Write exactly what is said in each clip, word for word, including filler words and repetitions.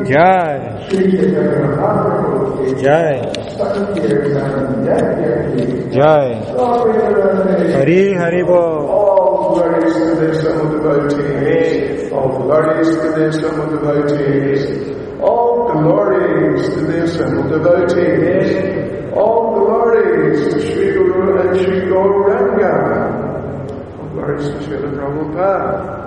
Jai. Jai. Jai. Hari Hari Bol. All glories to the Sama devotees. All glories to the Sama devotees. All glories to the Sama devotees. All glories to Sri Guru and Sri Gauranga. All glories to Srila Prabhupada.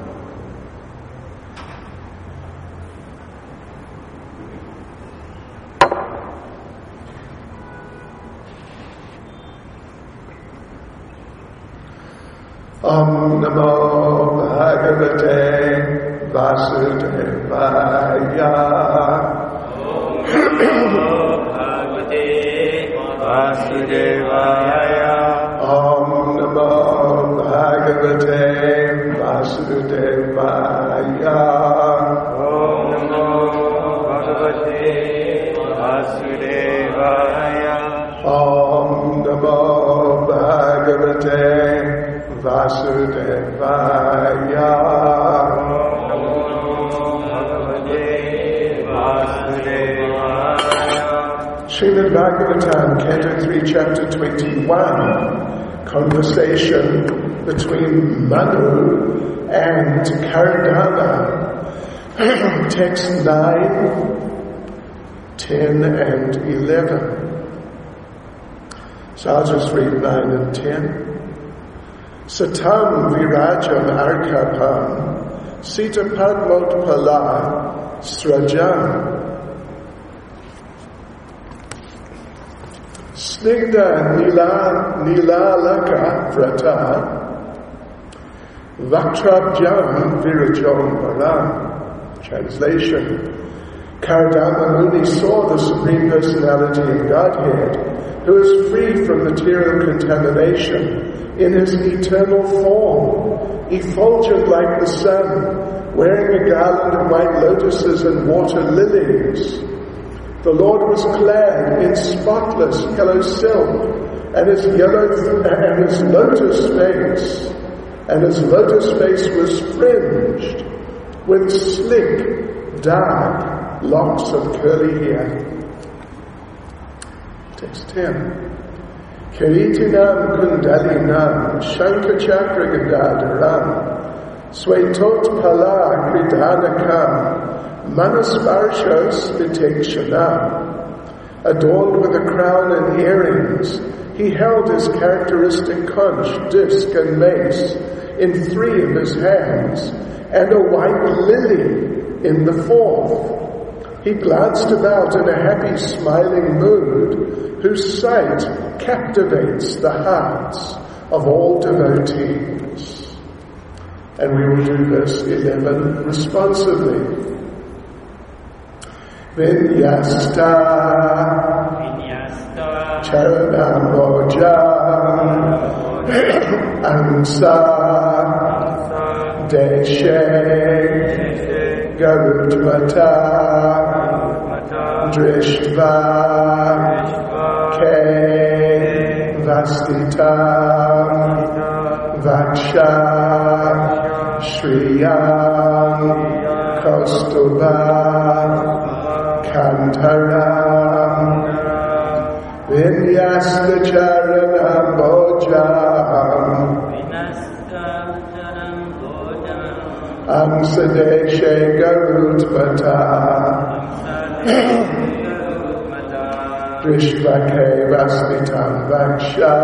Om Namo Bhagavate Vasudevaya. Om Namo Bhagavate Vasudevaya. Om Namo Bhagavate Vasudevaya. Om Namo Bhagavate Vasudevaya. Om Namo Bhagavate Vasudevaya. Srimad Bhagavatam, Canto three, Chapter twenty-one, conversation between Manu and Kardama, text nine, ten and eleven. So I'll just read nine and ten. Satam virajam arkapam sita padmotpala srajam snigda nila nilalaka vrata vaktrabjam virajam param. Translation: Kardama Muni saw the Supreme Personality of Godhead, who is free from material contamination, in his eternal form, effulgent like the sun, wearing a garland of white lotuses and water lilies. The Lord was clad in spotless yellow silk, and his yellow and his lotus face, and his lotus face was fringed with slick, dark locks of curly hair. Text ten. Kiritinam kundalinam shankachakra gadadaram swetot pala kridanakam manasparshos vitekshanam. Adorned with a crown and earrings, he held his characteristic conch, disc and mace in three of his hands, and a white lily in the fourth. He glanced about in a happy, smiling mood, whose sight captivates the hearts of all devotees. And we will do verse eleven responsively. Vinyasta Charanambojam Ansa Deshe Garudmata Drishtva Ke Vastitam Vaksha Shriyam Kaustubha Kantaram Vinyasta Charanam Bojam Amsadeshe Garudmata Drishvake Vastitam Vaksha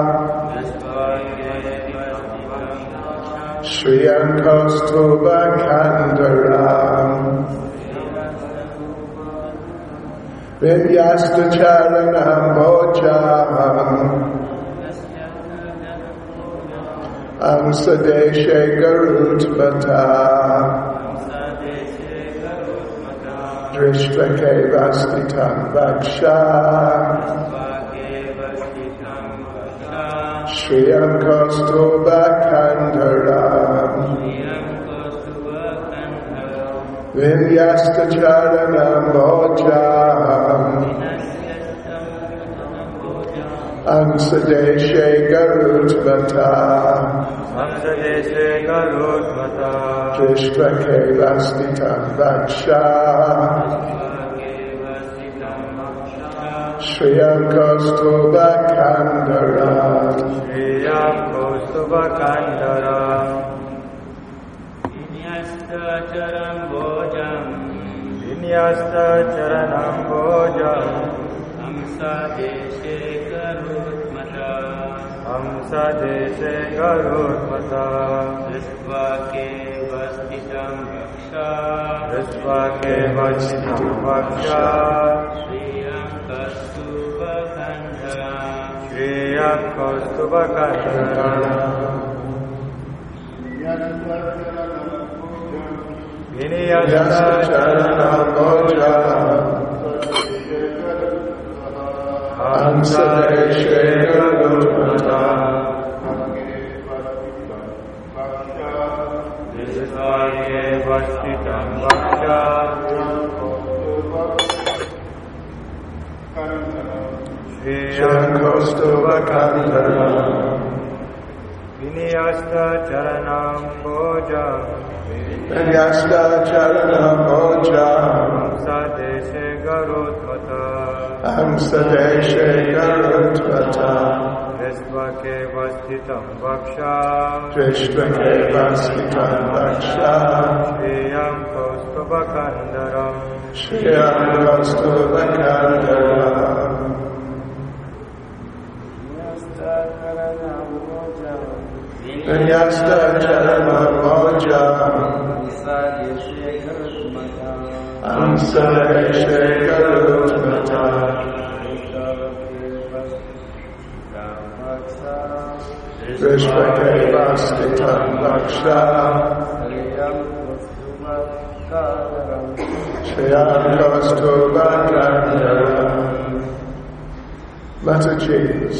Shriyam Kaustubha Kantaram Vinyasta Charanam Bojam Amsadeshe Garudmata Drishvake Vastitam Vaksha Shriyam Kaustubha Kantaram Vinyasta Charanam Bojam Amsadeshe Garudmata Amsadeshe Garudmata Drishtvake Vastitam Vaksha Shriyam Kaustubha Kandara Shriyam Kaustubha Kandara Vinyasta charam bhojam Vinyasta charanam bhojam Amsa deshe garudmata Amsa deshe garudmata Ristvake vastitam vaksha Ristvake vastitam vaksha Shriyam kaustubha kandara Shriyam Kaustubha Kandara Vinyasta charanam bhojam Amsadeshe garudmata Ristvake vastitam vaksha Shriyam Kaustubha Kandara Vinyasta charanam bhojam Vinyasta Charanam Bhojam Amsadeshe garudmata Amsadeshe Garudmata Ristvake vastitam vaksha Drishtvake Vastitam Vaksha Shriyam Kaustubha Kandara Shriyam Kaustubha Kandara Vinyasta Charanam Bhojam Amsadeshe Garudmata Drishtvake Vastitam Vaksha Shriyam Kaustubha Kandara Mataji's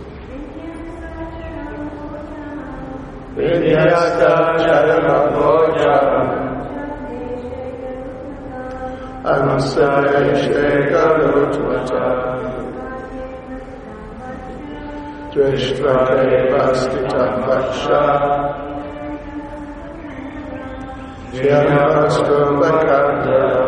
Vinyasta charanam bhojam Amsadeshe Garudmata Drishtvake Vastitam Vaksha Shriyam Kaustubha Kandara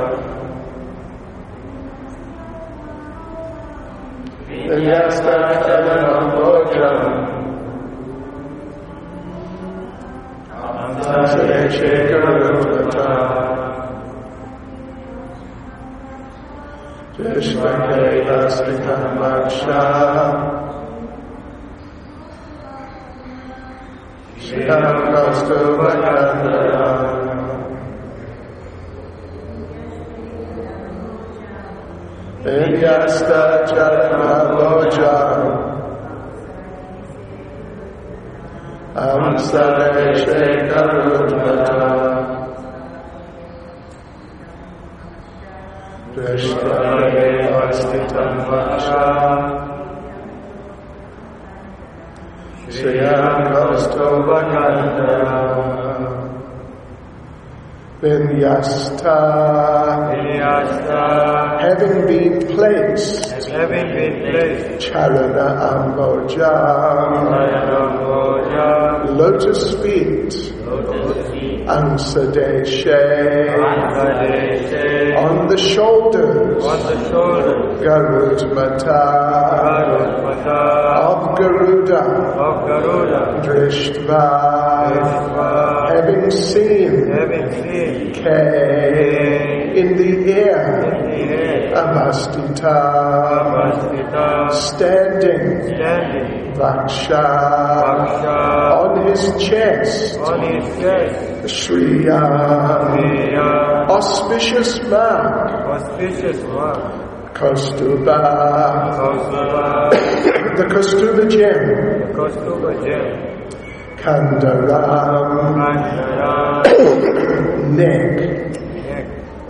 Vinyasta Charanam Bhojam Amsadeshe Garudmata Drishtvake Vastitam Vaksha Shriyam Kaustubha Kandara Vinyasta Charanam Bhojam Amsadeshe Garudmata Drishtvake Vastitam Vaksha Shriyam Kaustubha Kandara Vinyasta Vinyasta having been placed having been placed Charana Ambojam Charanam bhojam lotus feet Amsadeshe Amsadeshe on the shoulders on the shoulders Garudmata Garudmata of Garuda of Garuda Drishtva Rishtva having seen having seen K in the air in the air Avastita Avastita standing standing Vaksha Vaksha on his chest on his chest Shriya Shriyam auspicious mark auspicious mark Kaustubha Kaustubha the Kaustubha gem Kaustubha gem Kandaram Kandaram neck. neck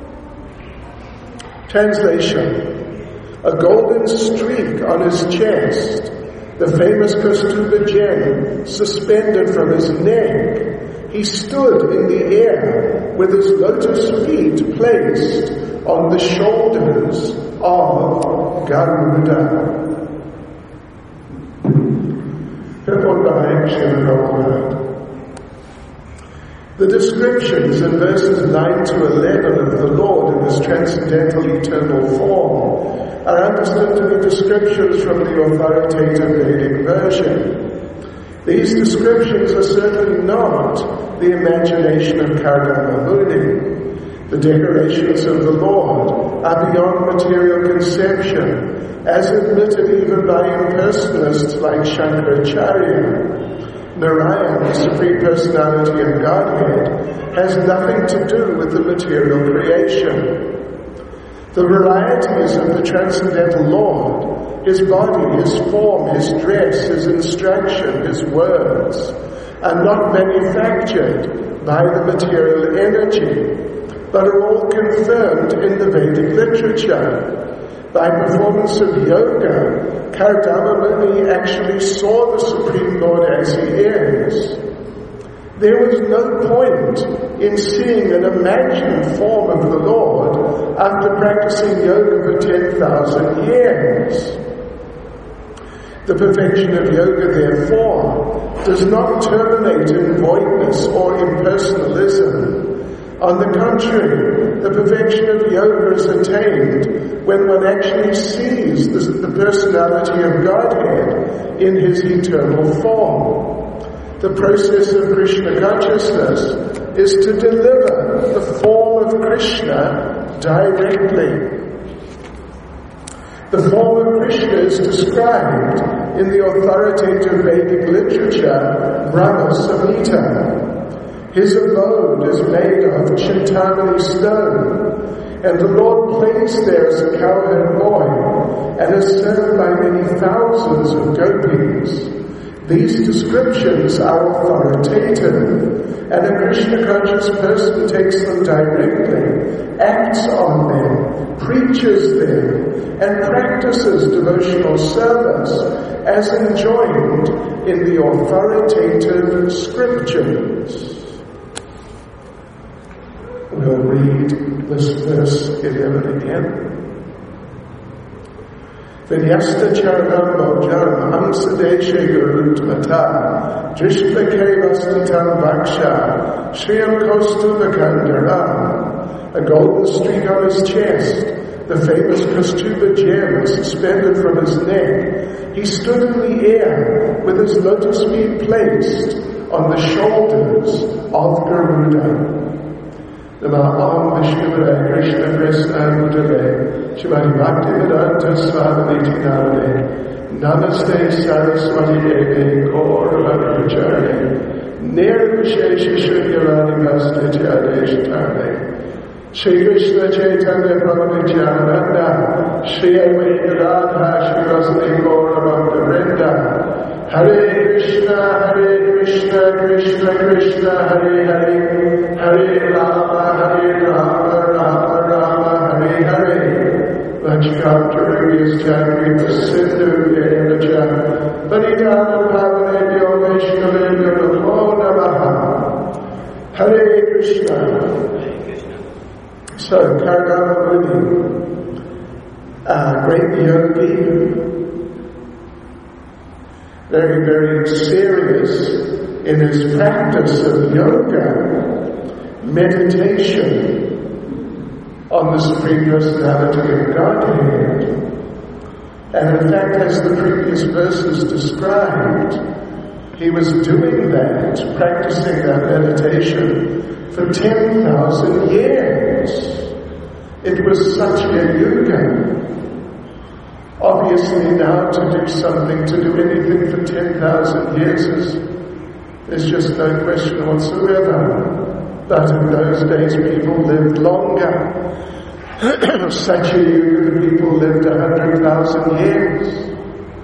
Translation: a golden streak on his chest, the famous Kaustubha gem suspended from his neck. He stood in the air with his lotus feet placed on the shoulders of Garuda. The descriptions in verses nine to eleven of the Lord in this transcendental eternal form are understood to be descriptions from the authoritative Vedic version. These descriptions are certainly not the imagination of Kardama Muni. The declarations of the Lord are beyond material conception, as admitted even by impersonalists like Shankaracharya. Narayan, the Supreme Personality of Godhead, has nothing to do with the material creation. The varieties of the Transcendental Lord, His body, His form, His dress, His instruction, His words, are not manufactured by the material energy, but are all confirmed in the Vedic literature. By performance of yoga, Kardama Muni actually saw the Supreme Lord as He is. There was no point in seeing an imagined form of the Lord after practicing yoga for ten thousand years. The perfection of yoga, therefore, does not terminate in voidness or impersonalism. On the contrary, the perfection of yoga is attained when one actually sees the, the personality of Godhead in His eternal form. The process of Krishna consciousness is to deliver the form of Krishna directly. The form of Krishna is described in the authoritative Vedic literature, Brahma Samhita. His abode is made of Chintamani stone, and the Lord plays there as a cowherd boy, and is served by many thousands of gopis. These descriptions are authoritative, and a Krishna-conscious person takes them directly, acts on them, preaches them, and practices devotional service as enjoined in the authoritative scriptures. We'll read this verse eleven again. Vinyasta charanam bojam amsadeshe gurutmata drishtakavastitam vaksha shriyam kostubakandara. A golden streak on his chest, the famous Kaustubha gem suspended from his neck. He stood in the air with his lotus feet placed on the shoulders of Garuda. Namah Vishnupada Krishna Krishna Mudave Shivani Bhaktivedanta Swami Tinare Namaste Saraswati Devi Gaurava Pracharya Nirvishesha Shunyarani Bhastacharya Shatane Shri Krishna Chaitanya Prabhu Nityananda Shri Advaita Radha Shri Rasani Gaurava Vrinda Hare Krishna, Hare Krishna, Krishna Krishna, Hare Hare, Hare Rama, Hare Rama, Rama Rama, Hare Hare. Vajkaptaruyas Chakri Sindhu Devacha, Paridana Bhavanebhyo Vaishnavebhyo Namo Namaha. Hare Krishna. So, Kardama Muni, a great yogi, very, very serious in his practice of yoga, meditation on the Supreme Personality of Godhead. And in fact, as the previous verses described, he was doing that, practicing that meditation for ten thousand years. It was such a yuga. Obviously now to do something, to do anything for ten thousand years is, there's just no question whatsoever. But in those days people lived longer. Such a yuga, people lived a hundred thousand years.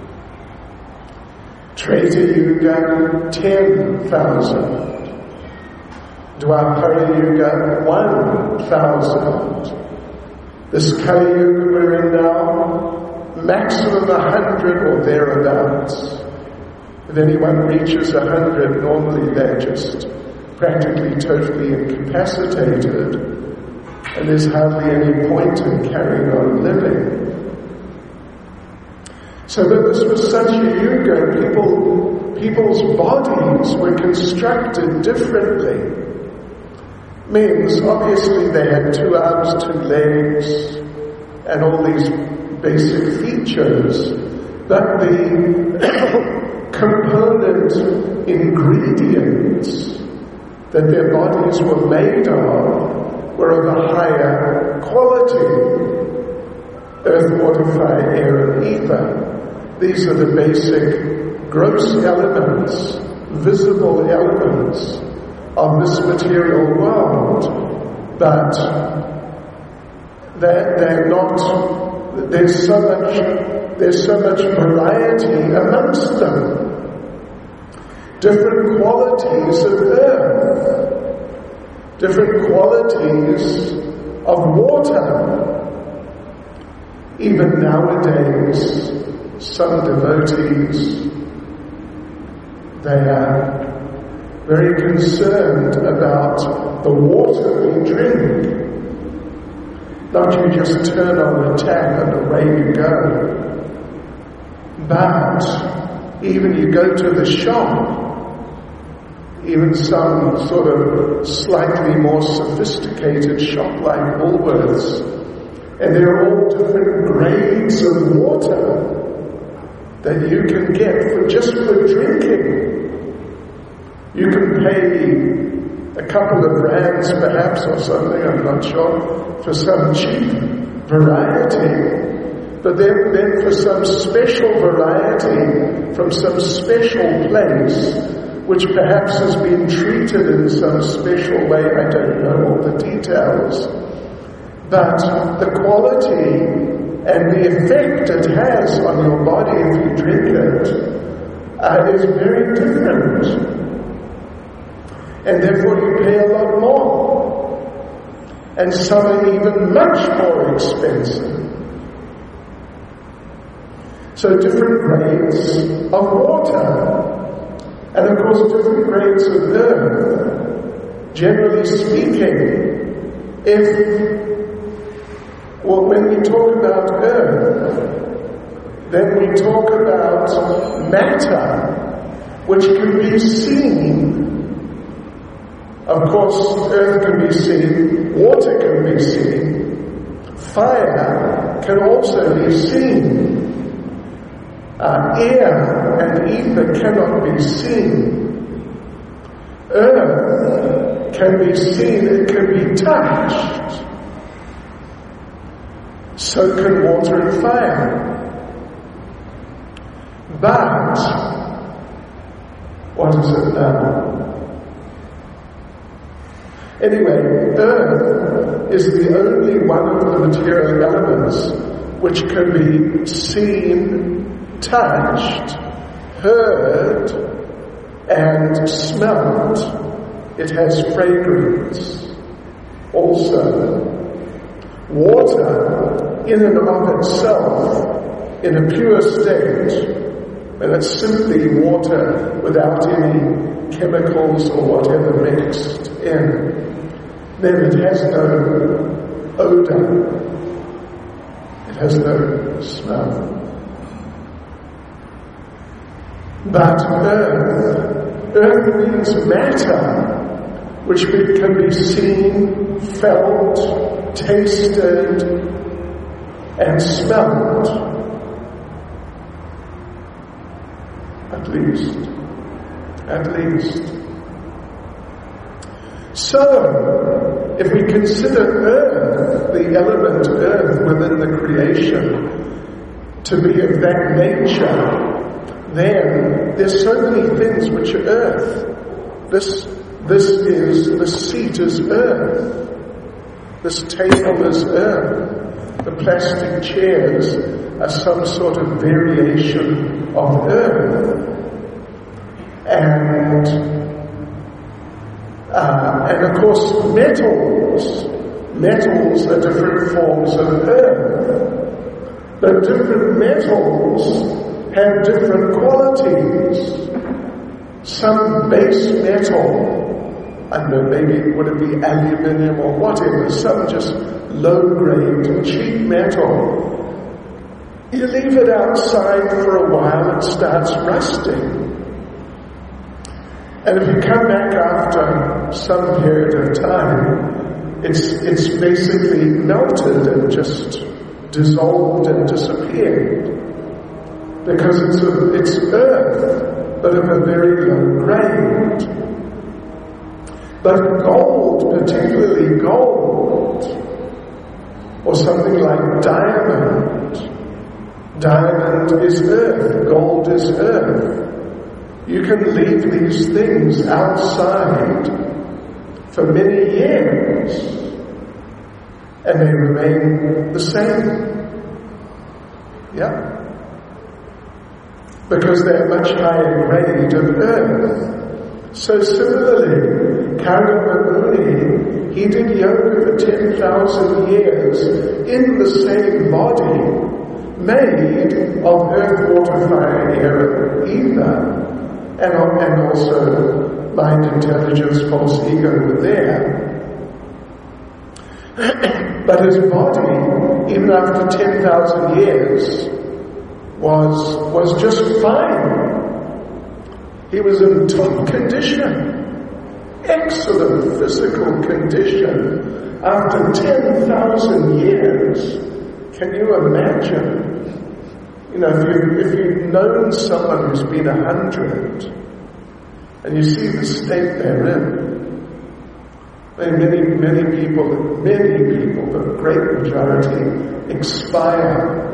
Treta Yuga, ten thousand. Dwapara Yuga, one thousand. This Kali Yuga we're in now, maximum a hundred or thereabouts. If anyone reaches a hundred, normally they're just practically totally incapacitated, and there's hardly any point in carrying on living. So that this was such a yuga, people, people's bodies were constructed differently. Men's, obviously they had two arms, two legs, and all these basic features, but the component ingredients that their bodies were made of were of a higher quality. Earth, water, fire, air, and ether. These are the basic gross elements, visible elements of this material world. But they're, they're not, there's so much, there's so much variety amongst them. Different qualities of earth, different qualities of water. Even nowadays, some devotees, they are very concerned about the water we drink. Not you just turn on the tap and away you go. But even you go to the shop, even some sort of slightly more sophisticated shop like Woolworths, and there are all different grades of water that you can get for just for drinking. You can pay a couple of rands perhaps or something, I'm not sure, for some cheap variety. But then, then for some special variety from some special place, which perhaps has been treated in some special way, I don't know all the details. But the quality and the effect it has on your body if you drink it uh, is very different. And therefore you pay a lot more. And some are even much more expensive. So different grades of water. And of course different grades of earth. Generally speaking, if Well, when we talk about earth, then we talk about matter, which can be seen. Of course, earth can be seen, water can be seen, fire can also be seen. Uh, air and ether cannot be seen. Earth can be seen, it can be touched. So can water and fire. But, what is it now? Anyway, earth is the only one of the material elements which can be seen, touched, heard, and smelt. It has fragrance. Also, water, in and of itself, in a pure state, and it's simply water without any chemicals or whatever mixed in, then it has no odor, it has no smell. But earth, earth means matter, which can be seen, felt, tasted, and smelled. At least. At least. So, if we consider earth, the element earth within the creation, to be of that nature, then there's so many things which are earth. This, this is, the seat is earth. This table is earth. The plastic chairs are some sort of variation of earth. And, uh, and of course metals. Metals are different forms of earth. But different metals have different qualities. Some base metal, I don't know, maybe would it be aluminium or whatever, some just low-grade, cheap metal You leave it outside for a while, it starts rusting. And if you come back after some period of time, it's, it's basically melted and just dissolved and disappeared. Because it's, a, it's earth, but of a very low grade. But gold, particularly gold, or something like diamond, diamond is earth, gold is earth. You can leave these things outside for many years and they remain the same. Yeah? Because they're much higher grade of earth. So similarly, Karyama Muni, he did yoga for ten thousand years in the same body, made of earth, water, fire, air, and ether. And, and also mind, intelligence, false ego were there. But his body, even after ten thousand years, was, was just fine. He was in top condition, excellent physical condition after ten thousand years. Can you imagine? You know, if, you, if you've known someone who's been a hundred, and you see the state they're in, I mean, many, many people, many people, the great majority, expire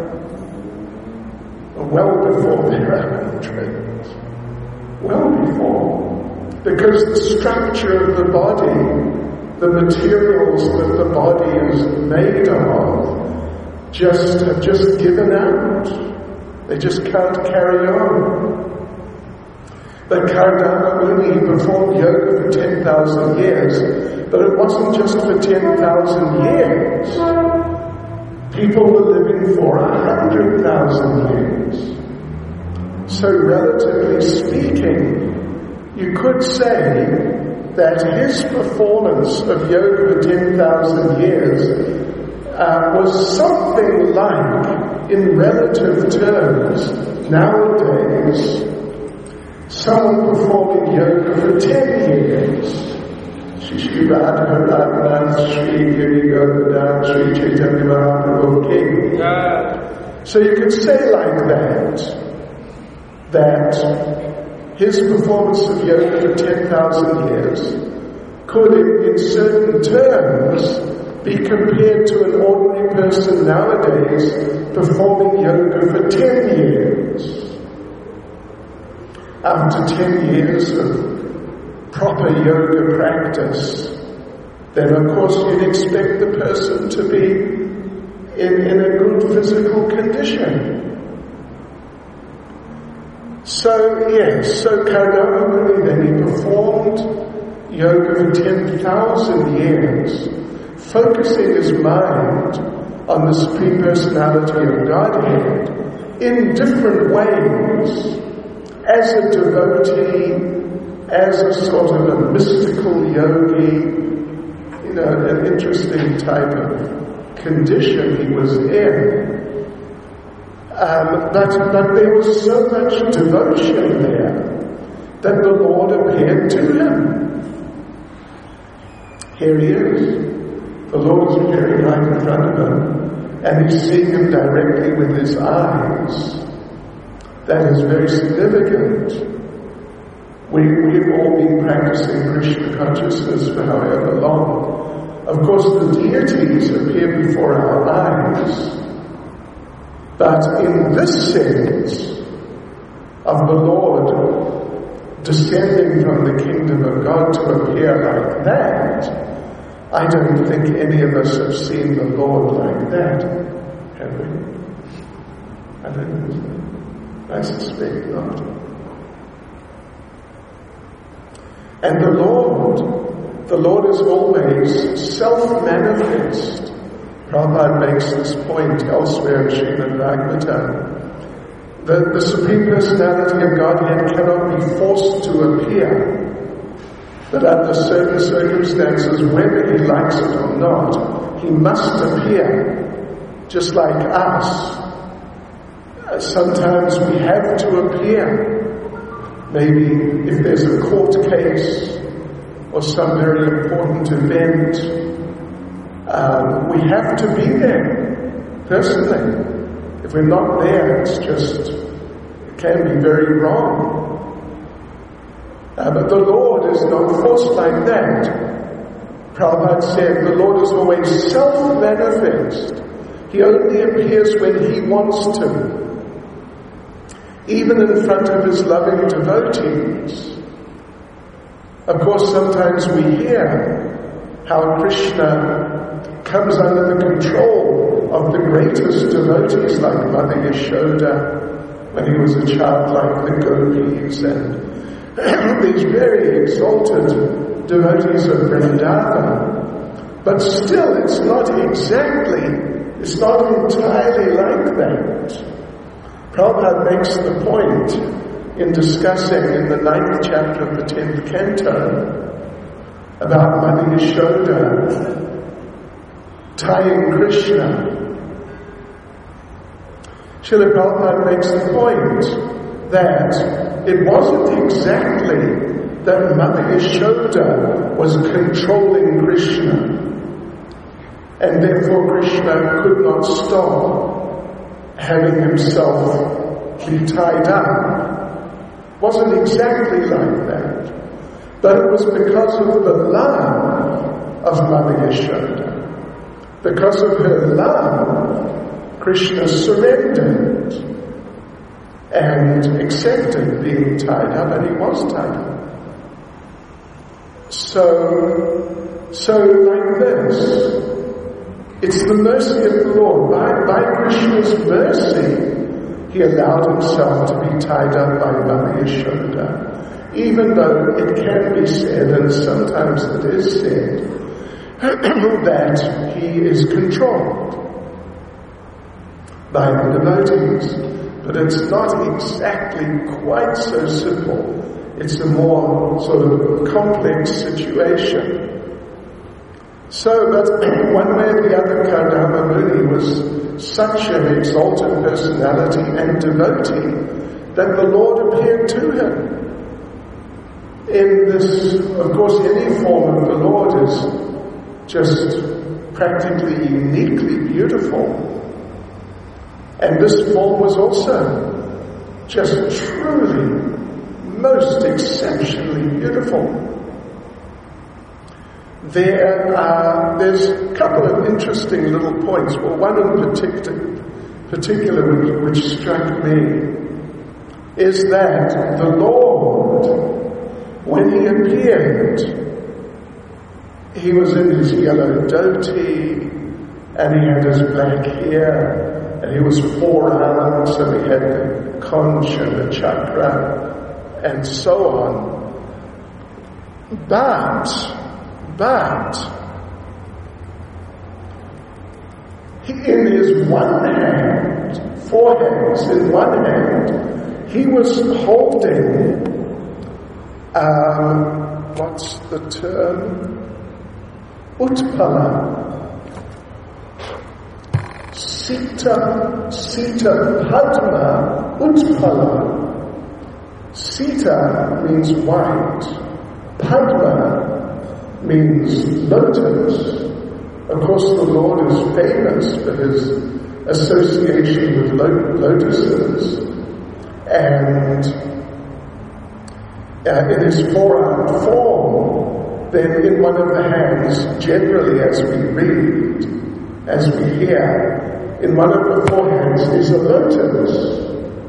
well before they're a hundred. Well before. Because the structure of the body, the materials that the body is made of, just have just given out. They just can't carry on. But Karyama Muni performed yoga for ten thousand years, but it wasn't just for ten thousand years. People were living for one hundred thousand years. So relatively speaking, you could say that his performance of yoga for ten thousand years uh, was something like, in relative terms, nowadays, someone performing yoga for ten years. Shri Radha Shri Giri Govardhan, Shri Chaitanya Mahaprabhu King. So you could say like that, that his performance of yoga for ten thousand years could, in, in certain terms, be compared to an ordinary person nowadays performing yoga for ten years. After ten years of proper yoga practice, then of course you'd expect the person to be in, in a good physical condition. So yes, so Karyama Muni then he performed yoga for ten thousand years, focusing his mind on the Supreme Personality of Godhead in different ways, as a devotee, as a sort of a mystical yogi, you know, an interesting type of condition he was in. Um, but, but there was so much devotion there that the Lord appeared to him. Here he is. The Lord is appearing right in front of him, and he's seeing him directly with his eyes. That is very significant. We, we've all been practicing Krishna consciousness for however long. Of course, the deities appear before our eyes. But in this sense of the Lord descending from the kingdom of God to appear like that, I don't think any of us have seen the Lord like that, have we? I don't think so. I suspect not. And the Lord, the Lord is always self-manifest. Prabhupada makes this point elsewhere in Srimad Bhagavatam. The, the Supreme Personality of Godhead cannot be forced to appear. But under certain circumstances, whether he likes it or not, he must appear, just like us. Uh, sometimes we have to appear. Maybe if there's a court case or some very important event, um, we have to be there personally. If we're not there, it's just, it can be very wrong. Uh, but the Lord is not forced like that. Prabhupada said the Lord is always self-manifest. He only appears when He wants to. Even in front of His loving devotees. Of course, sometimes we hear how Krishna comes under the control of the greatest devotees like Mother Yashoda when he was a child, like the gopis and these very exalted devotees of Vrindavan. But still, it's not exactly, it's not entirely like that. Prabhupada makes the point in discussing in the ninth chapter of the tenth canto about Mother Yashoda tying Krishna. Srila Prabhupada makes the point that it wasn't exactly that Mother Yashoda was controlling Krishna, and therefore Krishna could not stop having himself be tied up. Wasn't exactly like that. But it was because of the love of Mother Yashoda. Because of her love, Krishna surrendered and accepted being tied up, and he was tied up. So, so like this, it's the mercy of the Lord. By, by Krishna's mercy, He allowed Himself to be tied up by Mother Yashoda, even though it can be said, and sometimes it is said, that He is controlled by the devotees. But it's not exactly quite so simple. It's a more sort of complex situation. So, but one way or the other, Kardama Muni was such an exalted personality and devotee that the Lord appeared to him. In this, of course, any form of the Lord is just practically uniquely beautiful. And this form was also just truly most exceptionally beautiful. There are, there's a couple of interesting little points. Well, one in particular, particular which, which struck me is that the Lord, when He appeared, He was in His yellow dhoti, and He had His black hair, and He was four-armed, so He had the conch and the chakra, and so on. But, but, he, in His one hand, four hands in one hand, He was holding, um, what's the term? Utpala. Sita, Sita Padma Utpala. Sita means white. Padma means lotus. Of course, the Lord is famous for His association with lo- lotuses. And uh, in His four-armed form, then in one of the hands, generally as we read, as we hear, in one of the four hands is a lotus.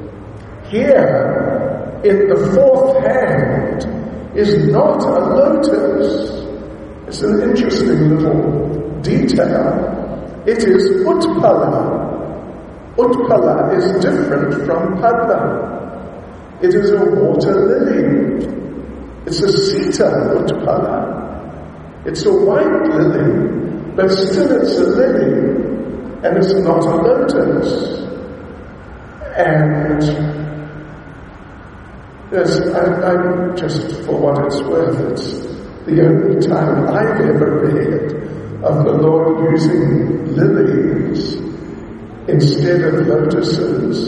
Here, in the fourth hand, is not a lotus. It's an interesting little detail. It is Utpala. Utpala is different from Padma. It is a water lily. It's a Sita Utpala. It's a white lily, but still it's a lily, and it's not a lotus. And yes, I, I just, for what it's worth, it's the only time I've ever read of the Lord using lilies instead of lotuses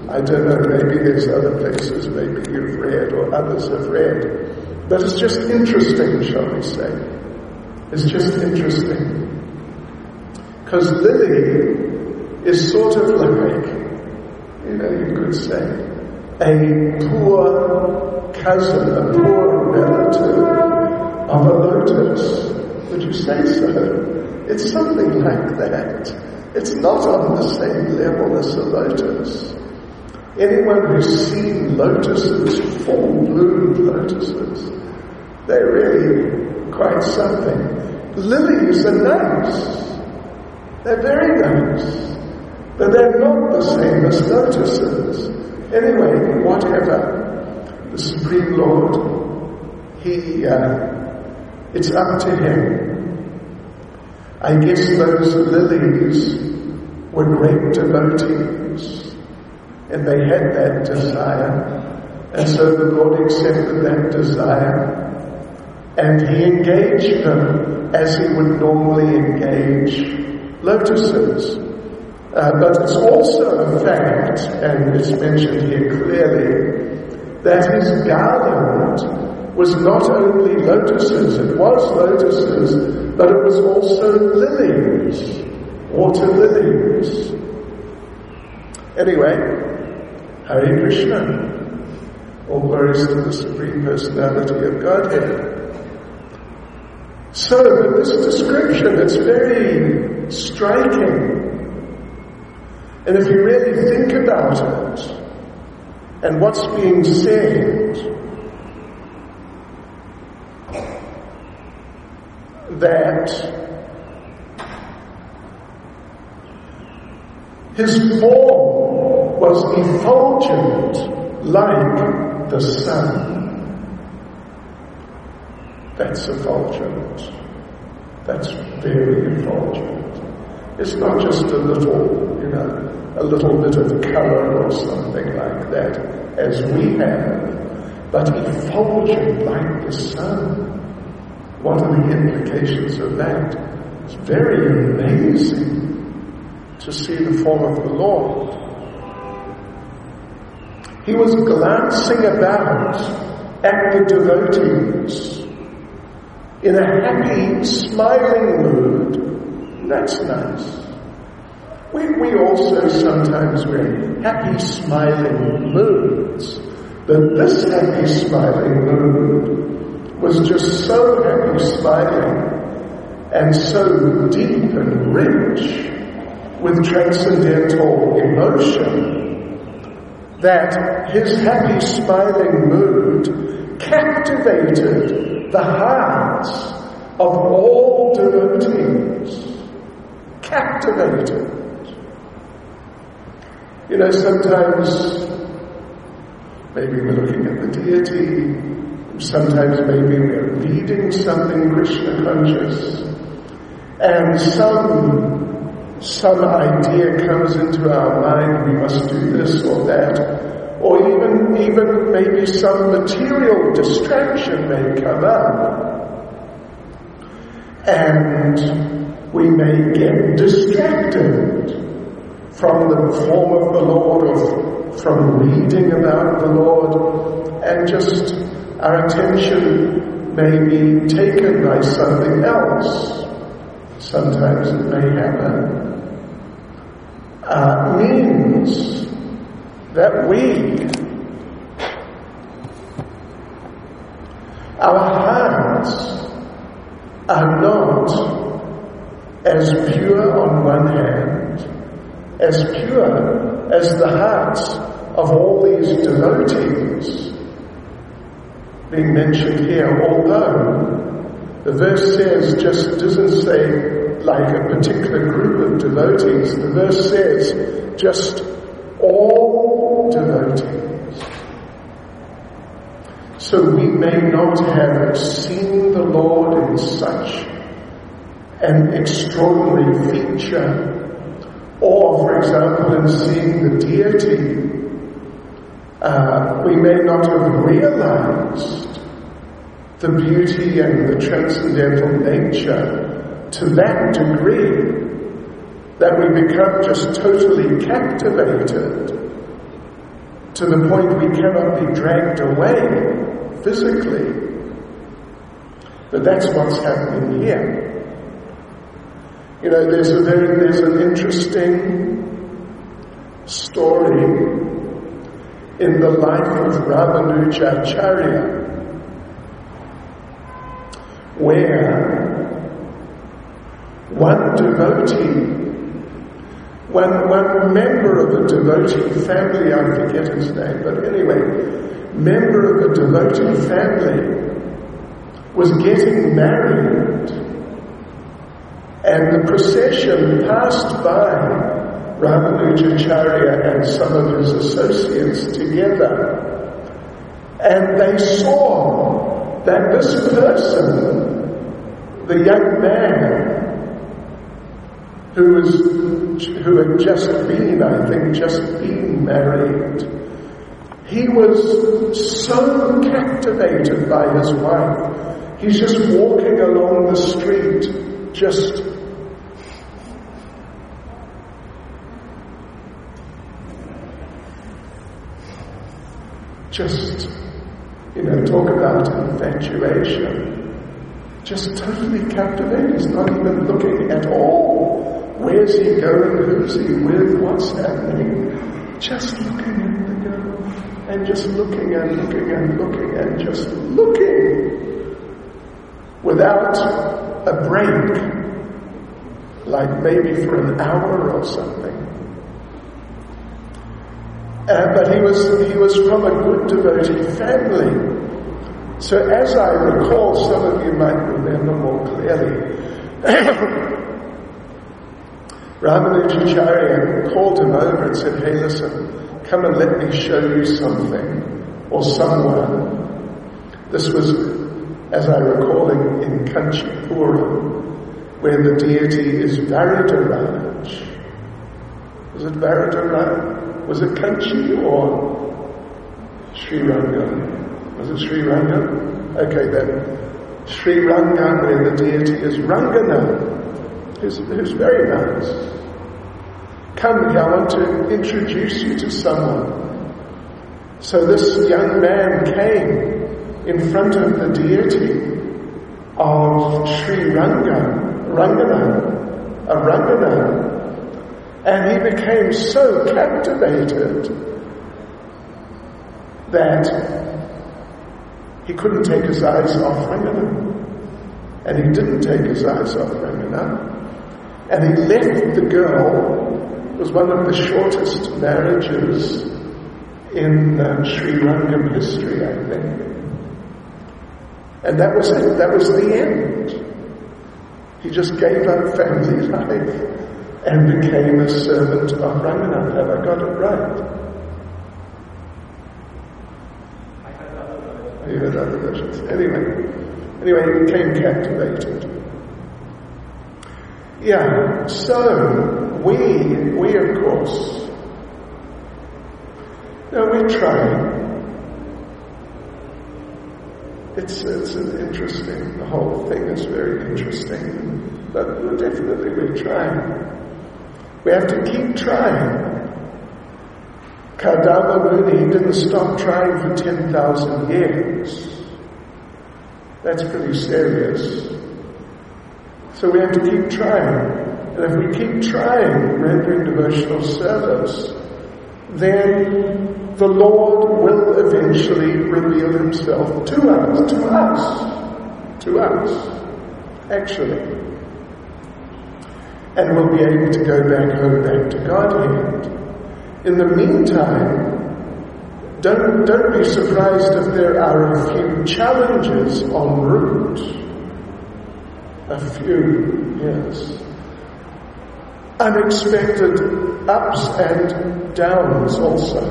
I don't know, maybe there's other places, maybe you've read or others have read. But it's just interesting, shall we say. It's just interesting. Because Lily is sort of like, you know, you could say, a poor cousin, a poor relative of a lotus. Would you say so? It's something like that. It's not on the same level as a lotus. Anyone who's seen lotuses, full-bloomed lotuses, they're really quite something. Lilies are nice. They're very nice. But they're not the same as lotuses. Anyway, whatever. The Supreme Lord, He, uh, it's up to Him. I guess those lilies were great devotees. And they had that desire. And so the Lord accepted that desire. And He engaged them as He would normally engage lotuses. Uh, but it's also a fact, and it's mentioned here clearly, that His garland was not only lotuses, it was lotuses, but it was also lilies, water lilies. Anyway, Hare Krishna. All glories to the Supreme Personality of Godhead. So, with this description, it's very striking. And if you really think about it, and what's being said, that His form was effulgent like the sun. That's effulgent. That's very effulgent. It's not just a little, you know, a little bit of color or something like that, as we have, but effulgent like the sun. What are the implications of that? It's very amazing to see the form of the Lord. He was glancing about at the devotees in a happy, smiling mood. That's nice. We, we also sometimes we're in happy, smiling moods. But this happy, smiling mood was just so happy, smiling, and so deep and rich with transcendental emotion, that his happy, smiling mood captivated the hearts of all devotees. Captivated. You know, sometimes maybe we're looking at the deity, sometimes maybe we're reading something Krishna conscious, and some some idea comes into our mind, we must do this or that, or even even maybe some material distraction may come up, and we may get distracted from the form of the Lord or from reading about the Lord, and just our attention may be taken by something else. Sometimes it may happen. Uh, means that we, our hearts are not as pure on one hand, as pure as the hearts of all these devotees being mentioned here, although the verse says, just doesn't say like a particular group of devotees, the verse says just all devotees. So we may not have seen the Lord in such an extraordinary feature, or for example in seeing the deity, uh, we may not have realized the beauty and the transcendental nature to that degree that we become just totally captivated to the point we cannot be dragged away physically. But that's what's happening here. You know, there's a very, there's an interesting story in the life of Ramanujacharya, where one devotee, one, one member of a devotee family, I forget his name, but anyway, member of a devotee family was getting married, and the procession passed by Ramanujacharya and some of his associates together, and they saw that this person, the young man who was who had just been, I think, just been married, he was so captivated by his wife. He's just walking along the street, just just, you know, talk about infatuation. Just totally captivated. He's not even looking at all. Where's he going? Who's he with? What's happening? Just looking at the girl, and just looking and looking and looking and just looking. Without a break, like maybe for an hour or something. Uh, but he was he was from a good devotee family. So as I recall, some of you might remember more clearly, Ramanujacharya called him over and said, "Hey, listen, come and let me show you something, or someone." This was, as I recall, in, in Kanchipuram, where the deity is Varadaraj. Was it Varadaraj? Was it Kanchi or Sri Ranga? Was it Sri Ranga? Okay then. Sri Ranga, where the deity is Rangana, who's, who's very nice. Come, I want to introduce you to someone. So this young man came in front of the deity of Sri Ranga, Rangana, a Rangana, and he became so captivated that he couldn't take his eyes off Rangana. And he didn't take his eyes off Rangana. And he left the girl. It was one of the shortest marriages in uh, Sri Rangam history, I think. And that was it. That was the end. He just gave up family life and became a servant of Rangana. Have I got it right? I heard other versions. Anyway, anyway, he became captivated. Yeah, so we, we of course, no, we're trying. It's, it's an interesting, the whole thing is very interesting, but definitely we're trying. We have to keep trying. Kardama Muni didn't stop trying for ten thousand years. That's pretty serious. So we have to keep trying. And if we keep trying, rendering devotional service, then the Lord will eventually reveal himself to us, to us, to us, actually. And we'll be able to go back home, back to Godhead. In the meantime, don't, don't be surprised if there are a few challenges en route. A few, yes. Unexpected ups and downs also.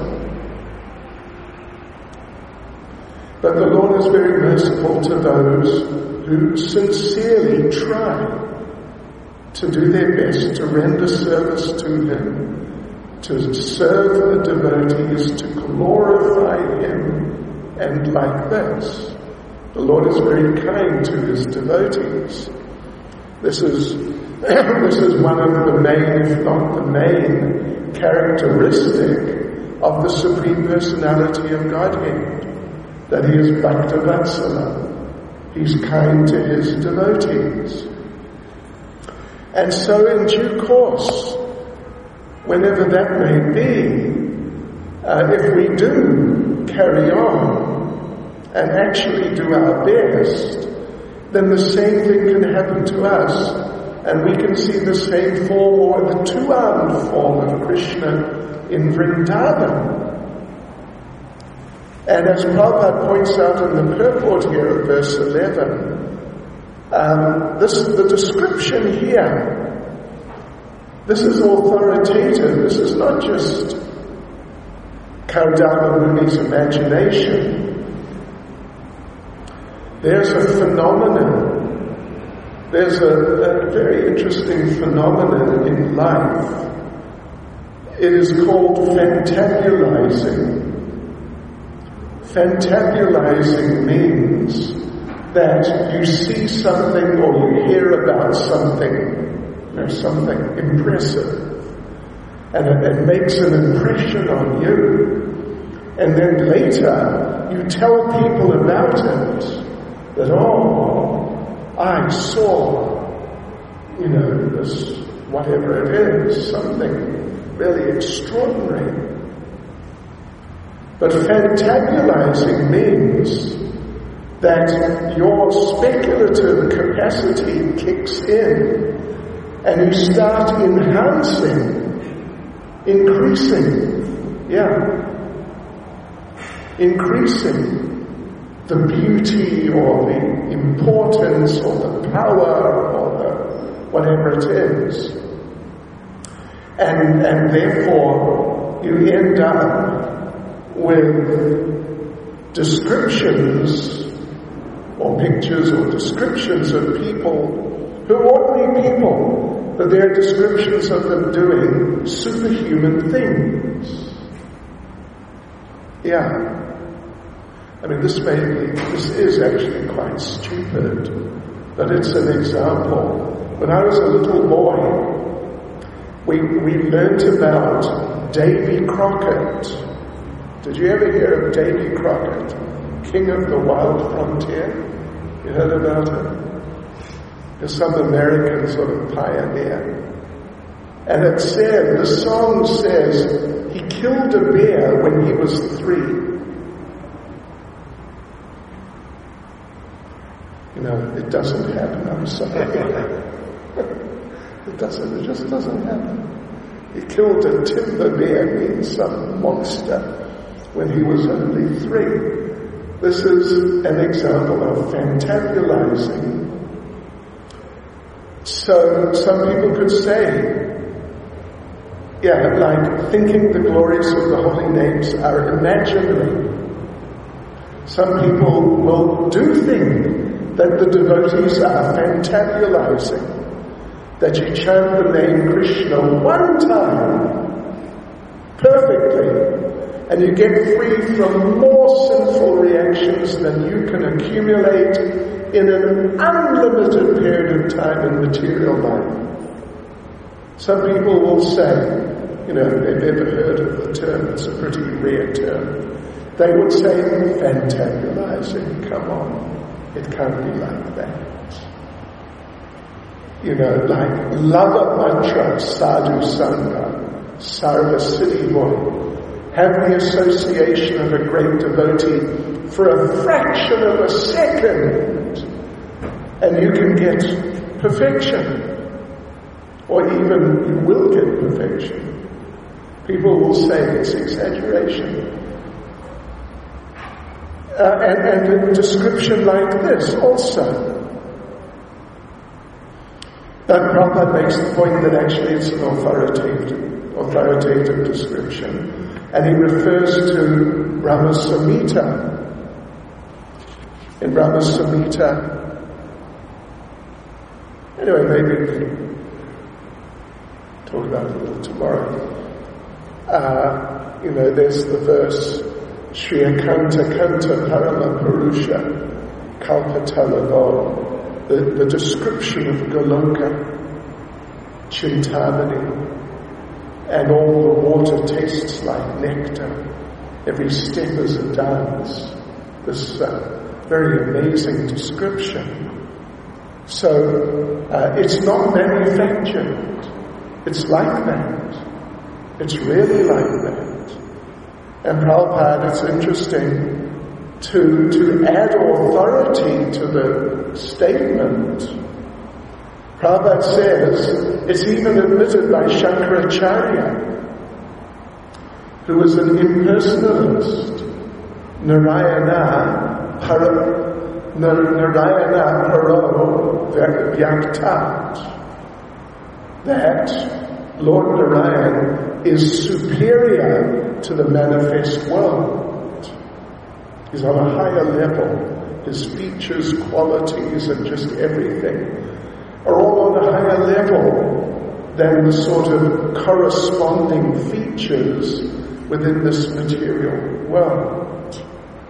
But the Lord is very merciful to those who sincerely try to do their best to render service to Him, to serve the devotees, to glorify Him, and like this. The Lord is very kind to His devotees. This is this is one of the main, if not the main, characteristic of the Supreme Personality of Godhead, that he is Bhaktavatsala. He's kind to his devotees. And so in due course, whenever that may be, uh, if we do carry on and actually do our best, then the same thing can happen to us, and we can see the same form or the two-armed form of Krishna in Vrindavan. And as Prabhupada points out in the purport here of verse eleven, um, this the description here, this is authoritative. This is not just Kardama Muni's imagination. There's a phenomenon, there's a, a very interesting phenomenon in life. It is called fantabulizing. Fantabulizing means that you see something or you hear about something, you know, something impressive, and it, it makes an impression on you, and then later you tell people about it, that, oh, I saw, you know, this, whatever it is, something really extraordinary. But fantabulizing means that your speculative capacity kicks in and you start enhancing, increasing, yeah, increasing the beauty or the importance or the power or the whatever it is. And, and therefore you end up with descriptions or pictures or descriptions of people who are ordinary people, but they're descriptions of them doing superhuman things. Yeah. I mean, this may be, this is actually quite stupid, but it's an example. When I was a little boy, we, we learnt about Davy Crockett. Did you ever hear of Davy Crockett, king of the wild frontier? You heard about him? He's some American sort of pioneer. And it said, the song says, he killed a bear when he was three. You know, it doesn't happen, I'm sorry. It doesn't, it just doesn't happen. He killed a timber bear, means some monster, when he was only three. This is an example of fantabulizing. So some people could say, yeah, like thinking the glories of the holy names are imaginary. Some people will do think that the devotees are fantabulizing, that you chant the name Krishna one time, perfectly, and you get free from more sinful reactions than you can accumulate in an unlimited period of time in material life. Some people will say, you know, they've never heard of the term, it's a pretty rare term. They would say, fantabulizing, come on, it can't be like that. You know, like Lava Mantra, Sadhu Sangha, Sarva Siddhi Boy. Have the association of a great devotee for a fraction of a second, and you can get perfection. Or even you will get perfection. People will say it's exaggeration. Uh, and, and a description like this also. But Prabhupada makes the point that actually it's an authoritative, authoritative description. And he refers to Brahma Samhita. In Brahma Samhita, anyway, maybe we can talk about it a little tomorrow. Uh, you know, there's the verse, Shri Akanta Kanta Parama Purusha Kalpatalavo, the, the description of Goloka, Chintamani. and all the water tastes like nectar. Every step is a dance. This uh, very amazing description. So uh, it's not manufactured. It's like that. It's really like that. And Prabhupada, it's interesting to, to add authority to the statement. Prabhupada says, it's even admitted by Shankaracharya, who was an impersonalist, Narayana Para, Narayana Paro Vyaktat, that Lord Narayan is superior to the manifest world. He's on a higher level. His features, qualities, and just everything are all on a higher level than the sort of corresponding features within this material world.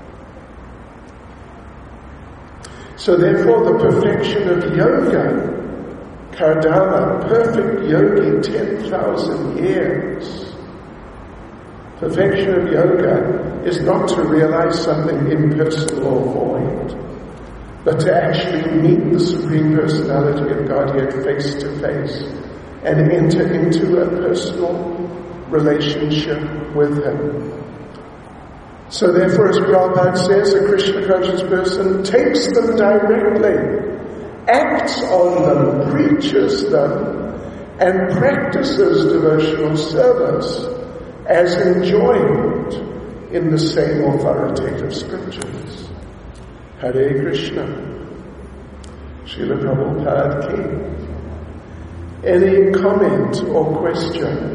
So therefore the perfection of yoga, Kardama, perfect yogi, ten thousand years. Perfection of yoga is not to realize something impersonal or void, but to actually meet the Supreme Personality of Godhead face to face and enter into a personal relationship with Him. So therefore, as Prabhupada says, a Krishna conscious person takes them directly, acts on them, preaches them, and practices devotional service as enjoined in the same authoritative scriptures. Hare Krishna. Srila Prabhupada Ki. Any comment or question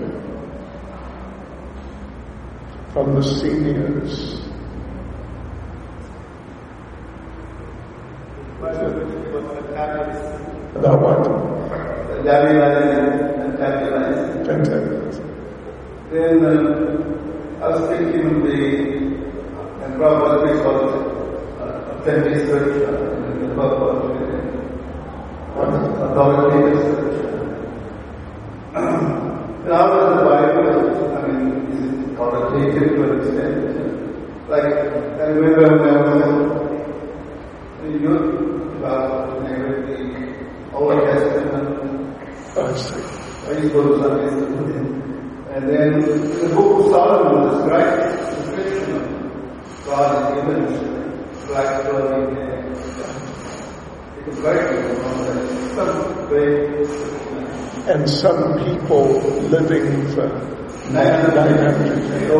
from the seniors? About what? Fantastic. Then uh, I was thinking of the, and Prabhupada speaks about authentic scripture, and the Bhagavad authoritative scripture. Now in the Bible, I mean, is it authoritative to an extent? Like, I remember when I was in youth class, when I read the Old Testament, Oh, I see. I used to go to Sunday school. And then the book of Solomon describes the description of God's image, black clothing, and it was very some way. And some people living for nine hundred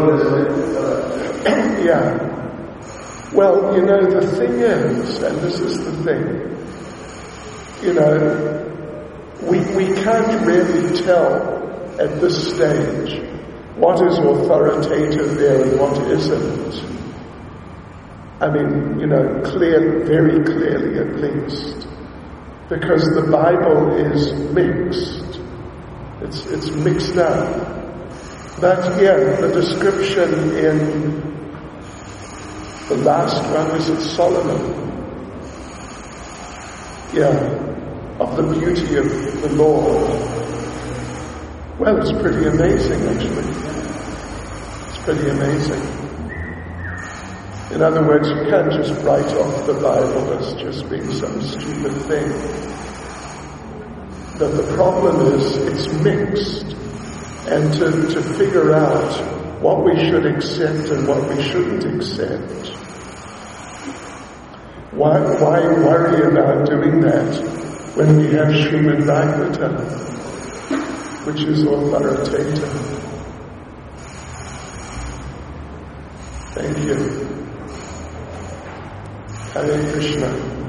years. Yeah. Well, you know, the thing is, and this is the thing, you know, we, we can't really tell at this stage what is authoritative there and what isn't. I mean, you know, clear, very clearly at least. Because the Bible is mixed. It's, it's mixed up. But yeah, the description in the last one, is it Solomon? Yeah, of the beauty of the Lord. Well, it's pretty amazing, actually. It's pretty amazing. In other words, you can't just write off the Bible as just being some stupid thing. But the problem is, it's mixed. And to, to figure out what we should accept and what we shouldn't accept. Why, why worry about doing that when we have Srimad Bhagavatam, which is authoritative? Thank you. Hare Krishna.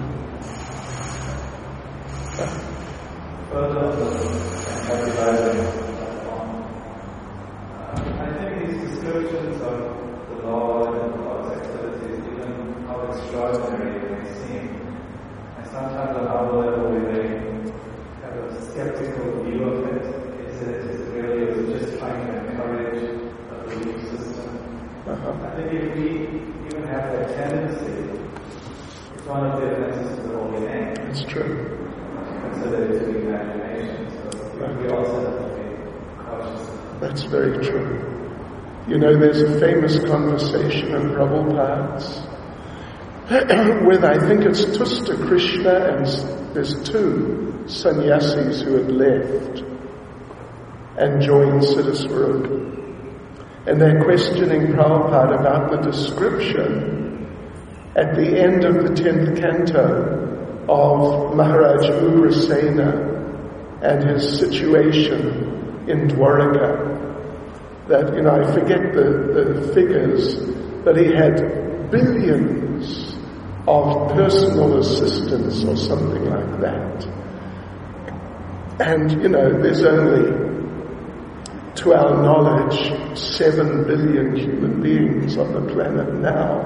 I think these descriptions of the Lord and God's activities, even how extraordinary they may seem, and sometimes on our level we may have a skeptical view of it. Is it really is it just trying to encourage a belief system? Uh-huh. I think if we even have that tendency, it's one of the offenses of the holy name. It's true. Consider it to be imagination. So we also have to be cautious. That's very true. You know, there's a famous conversation in Prabhupada's with, I think it's Tusta Krishna, and there's two sannyasis who had left and joined Siddhaswarup. And they're questioning Prabhupada about the description at the end of the tenth canto of Maharaj Ugrasena and his situation in Dwaraka. That, you know, I forget the, the figures, but he had billions of personal assistants or something like that. And, you know, there's only, to our knowledge, seven billion human beings on the planet now.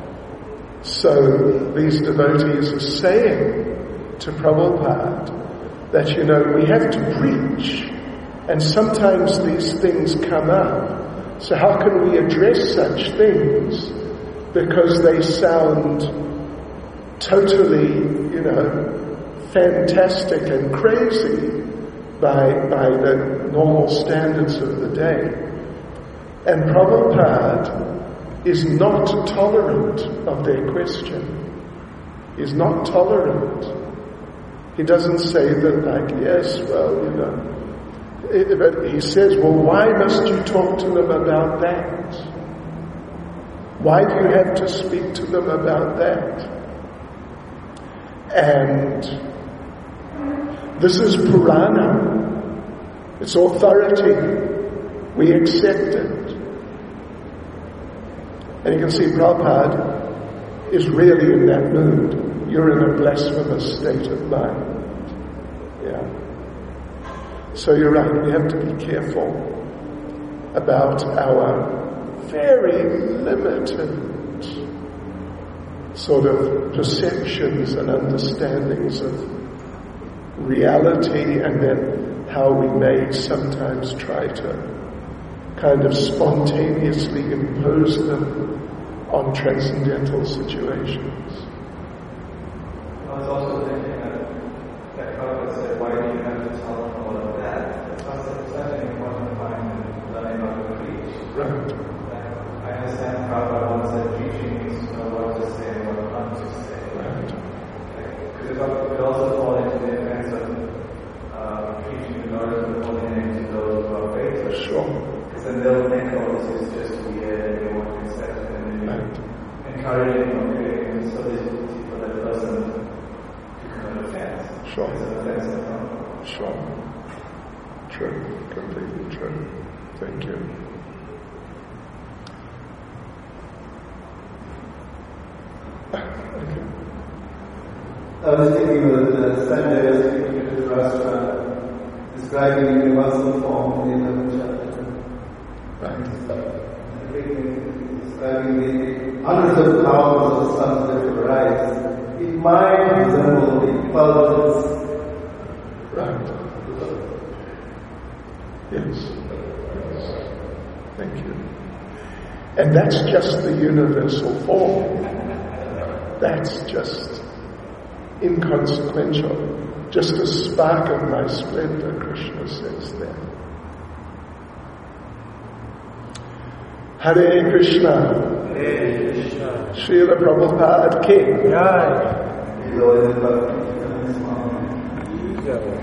So these devotees are saying to Prabhupada that, you know, we have to preach, and sometimes these things come up. So how can we address such things? Because they sound totally, you know, fantastic and crazy by, by the normal standards of the day. And Prabhupada is not tolerant of their question. He's not tolerant. He doesn't say that, like, yes, well, you know. It, but he says, well, why must you talk to them about that? Why do you have to speak to them about that? And this is Purana. It's authority. We accept it. And you can see Prabhupada is really in that mood. You're in a blasphemous state of mind. Yeah. So you're right, we have to be careful about our very limited sort of perceptions and understandings of reality, and then how we may sometimes try to kind of spontaneously impose them on transcendental situations. I was also thinking that, that Prabhupada said, why do you have to tell them all of that? It's such an important point in learning how to preach. Right. I understand Prabhupada once said preaching means to know what to say and what not to say. Right. Because it could also fall into the offense of uh, preaching in order to hold in to those who are faithless. Sure. Because then they'll think, oh, this is just weird and they won't accept it. And then Right. encouraging or creating this solidity for that person to commit offense. Sure. It's an offense in front. Sure. True. Completely true. Thank you. Okay. I was thinking that uh, Sanjay was speaking to the Rashtra, describing universal form in the eleventh chapter. Right. Describing the hundreds of thousands of suns that will rise. It might resemble the clouds. Right. Yes. Yes. Thank you. And that's just the universal form. That's just inconsequential. Just a spark of my splendor, Krishna says there. Hare Krishna. Hare Krishna. Srila Prabhupada Ki. Jai. Below the Jai.